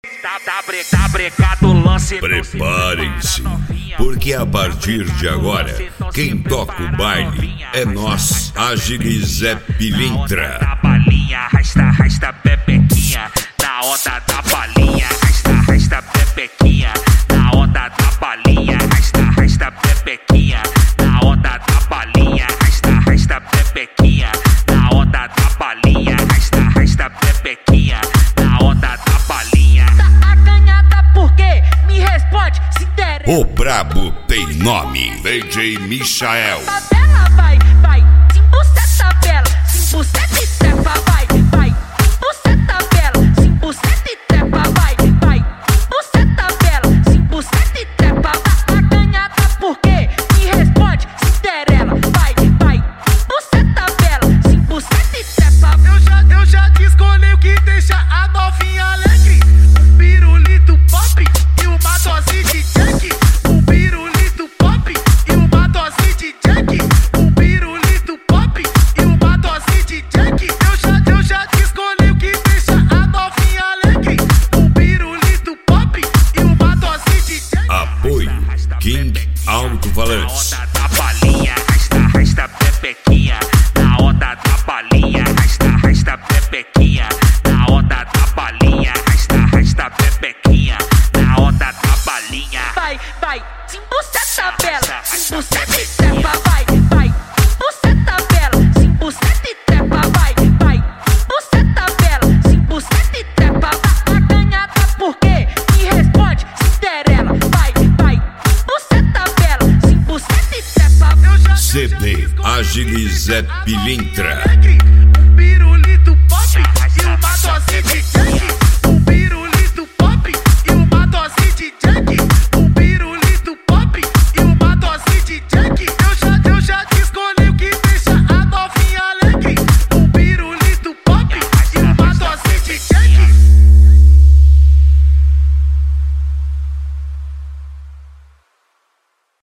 Tá brecado o lance. Preparem-se, porque a partir de agora, quem toca o baile é nós, Agilizé Pilintra. Da balinha, arrasta pepequinha. Na onda da balinha, arrasta pepequinha. Na onda da balinha, arrasta pepequinha. Na onda da balinha, arrasta pepequinha. Na onda da balinha, arrasta pepequinha. Na onda da balinha. Tá acanhada por quê? Me responde, se der. O brabo tem nome, DJ Michael. Tabela, vai, se embuceta bela, se embuceta e trepa, vai, embuceta bela, se embuceta e trepa, vai, embuceta bela, se embuceta e trepa. Tá acanhada por quê? Me responde, se der ela, vai, embuceta bela, se embuceta e trepa. Eu já te escolhi o que deixa a novinha alegre. Um pirulito pop e uma dose de Jack. Um pirulito pop e uma dose de Jack. Um pirulito pop e uma dose de Jack. Eu já te escolhi o que deixa a novinha alegre. Um pirulito pop e uma dose de Jack. Apoio King Alto-Falantes. Na onda da balinha, arrasta pepequinha. Na onda da balinha, arrasta pepequinha. Na onda da balinha, arrasta pepequinha. Na onda da balinha. Vai, se embuceta bela, se embuceta e trepa, vai, embuceta bela, se embuceta e trepa, vai, embuceta bela, se embuceta e trepa. Tá acanhada por quê? Me responde, se der ela, vai, embuceta bela, se embuceta e trepa. CD Agilizé Pilintra.